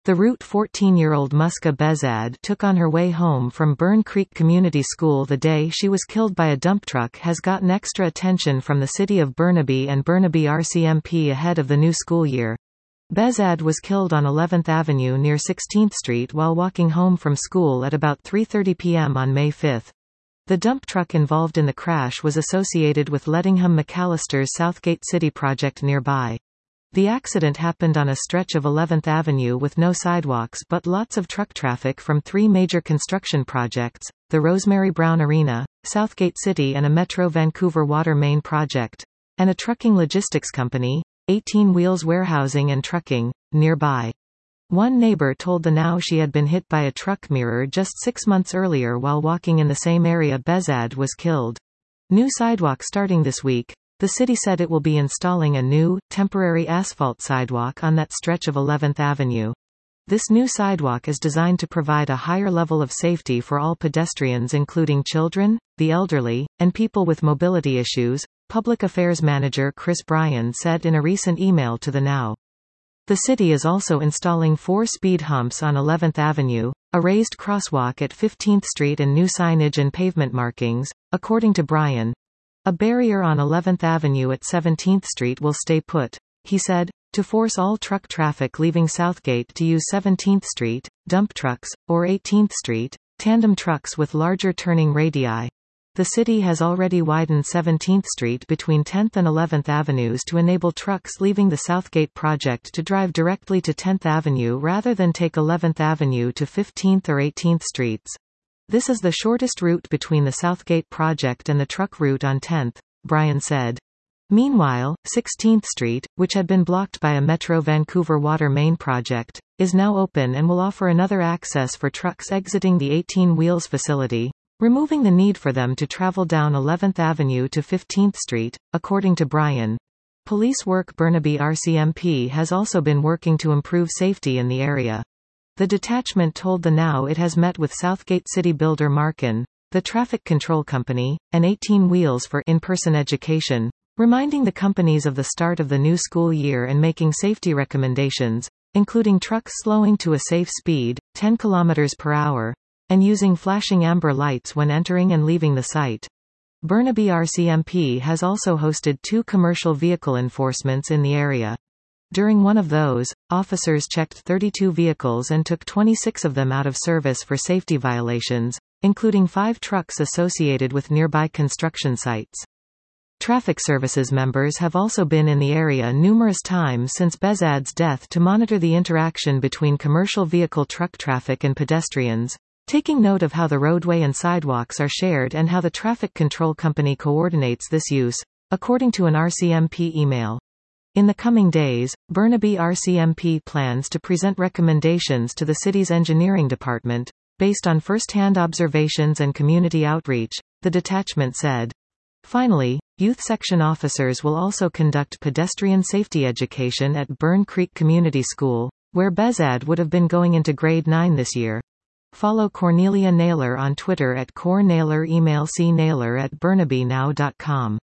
The route 14-year-old Muska Bezad took on her way home from Burn Creek Community School the day she was killed by a dump truck has gotten extra attention from the city of Burnaby and Burnaby RCMP ahead of the new school year. Bezad was killed on 11th Avenue near 16th Street while walking home from school at about 3:30 p.m. on May 5. The dump truck involved in the crash was associated with Lettingham McAllister's Southgate City project nearby. The accident happened on a stretch of 11th Avenue with no sidewalks but lots of truck traffic from three major construction projects, the Rosemary Brown Arena, Southgate City and a Metro Vancouver water main project, and a trucking logistics company, 18 Wheels Warehousing and Trucking, nearby. One neighbor told the Now she had been hit by a truck mirror just 6 months earlier while walking in the same area Bezad was killed. New sidewalk starting this week. The city said it will be installing a new, temporary asphalt sidewalk on that stretch of 11th Avenue. This new sidewalk is designed to provide a higher level of safety for all pedestrians including children, the elderly, and people with mobility issues, Public Affairs Manager Chris Bryan said in a recent email to the Now. The city is also installing 4 speed humps on 11th Avenue, a raised crosswalk at 15th Street and new signage and pavement markings, according to Bryan. A barrier on 11th Avenue at 17th Street will stay put, he said, to force all truck traffic leaving Southgate to use 17th Street, dump trucks, or 18th Street, tandem trucks with larger turning radii. The city has already widened 17th Street between 10th and 11th Avenues to enable trucks leaving the Southgate project to drive directly to 10th Avenue rather than take 11th Avenue to 15th or 18th Streets. This is the shortest route between the Southgate project and the truck route on 10th, Bryan said. Meanwhile, 16th Street, which had been blocked by a Metro Vancouver water main project, is now open and will offer another access for trucks exiting the 18 Wheels facility, removing the need for them to travel down 11th Avenue to 15th Street, according to Bryan. Police work Burnaby RCMP has also been working to improve safety in the area. The detachment told the Now it has met with Southgate City builder Markin, the traffic control company, and 18 Wheels for in-person education, reminding the companies of the start of the new school year and making safety recommendations, including trucks slowing to a safe speed, 10 km per hour, and using flashing amber lights when entering and leaving the site. Burnaby RCMP has also hosted 2 commercial vehicle enforcements in the area. During one of those, officers checked 32 vehicles and took 26 of them out of service for safety violations, including 5 trucks associated with nearby construction sites. Traffic services members have also been in the area numerous times since Bezad's death to monitor the interaction between commercial vehicle truck traffic and pedestrians, taking note of how the roadway and sidewalks are shared and how the traffic control company coordinates this use, according to an RCMP email. In the coming days, Burnaby RCMP plans to present recommendations to the city's engineering department, based on first-hand observations and community outreach, the detachment said. Finally, youth section officers will also conduct pedestrian safety education at Burn Creek Community School, where Bezad would have been going into grade 9 this year. Follow Cornelia Naylor on Twitter at @CorNaylor, email cnaylor@burnabynow.com.